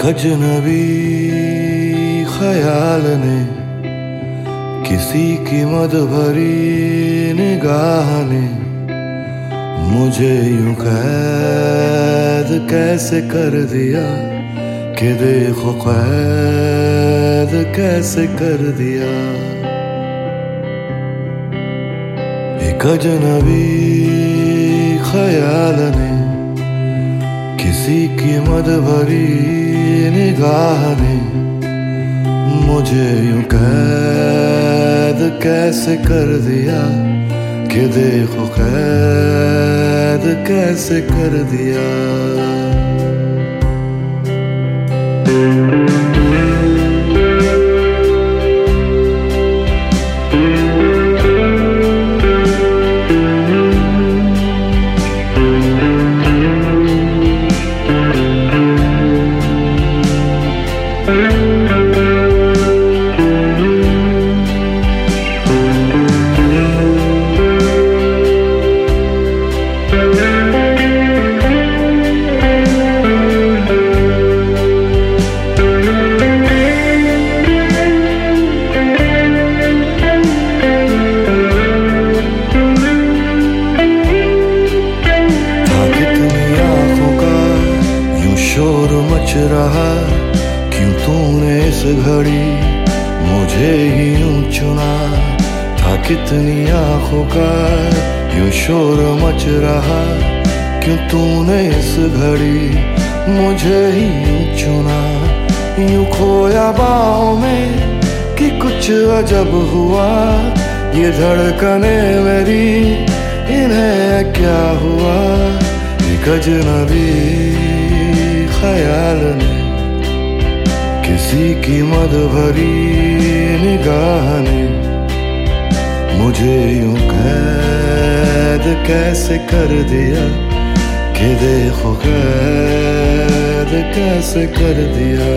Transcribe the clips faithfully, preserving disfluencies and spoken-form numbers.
अजनबी ख्याल ने किसी की मद भरी निगाह ने मुझे यूं कैद कैसे कर दिया कि देखो कैद कैसे कर दिया। एक अजनबी ख्याल ने किसी की मद भरी निगाह ने मुझे यूं कैद कैसे कर दिया कि देखो कैद कैसे कर दिया। शोर मच रहा क्यों तूने इस घड़ी मुझे ही यूं चुना था। कितनी आंखों का यूं शोर मच रहा क्यों तूने इस घड़ी मुझे ही यूं चुना। यूं खोया बाहों में कि कुछ अजब हुआ ये धड़कने मेरी इन्हें क्या हुआ। एक अजनबी ख्याल ने किसी की मद भरी निगाह ने मुझे यूं कैद कैसे कर दिया कि देखो कैद कैसे कर दिया।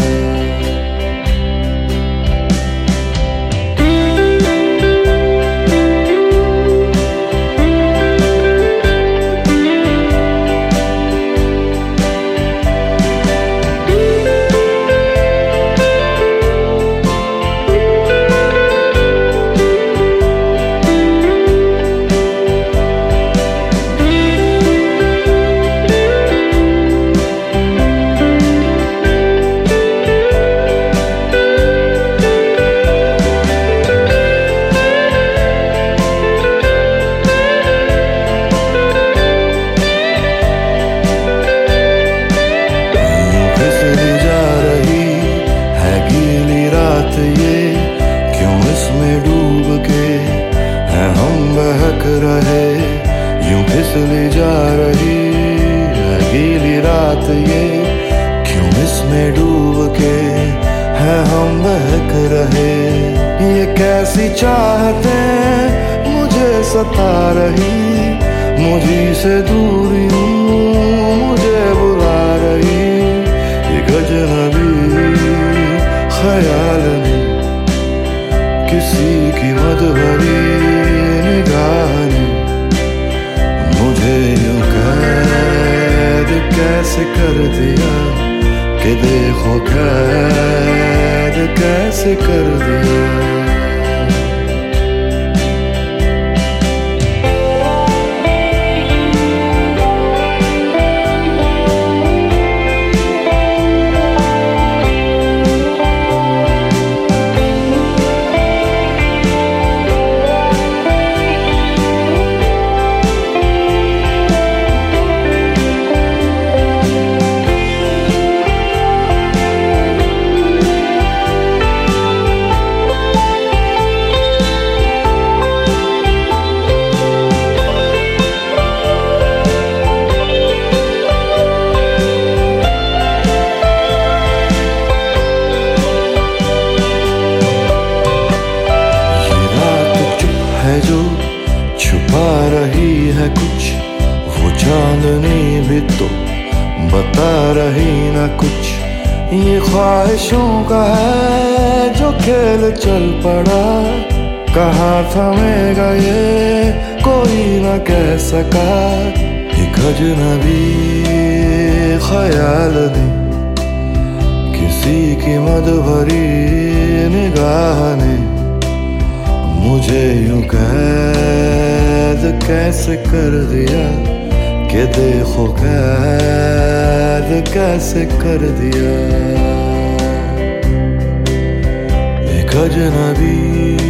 ये क्यों इसमें डूब के है हम बहक रहे यूं फिसली जा रही है गीली रात। ये क्यों इसमें डूब के है हम बहक रहे। ये कैसी चाहते मुझे सता रही मुझी से दूरी मुझे बुला रही। एक अजनबी ख्याल ने किसी की मद भरी निगाह ने मुझे यूं कैद कैसे कर दिया कि देखो कैद कैसे कर दिया। जो छुपा रही है कुछ वो चांदनी भी तो बता रही ना कुछ। ये ख्वाहिशों का है जो खेल चल पड़ा कहाँ थमेगा ये कोई ना कह सका। एक अजनबी ख्याल ने किसी की मद भरी निगाह ने मुझे यूं कैद कैसे कर दिया कि देखो कैद कैसे कर दिया। एक अजनबी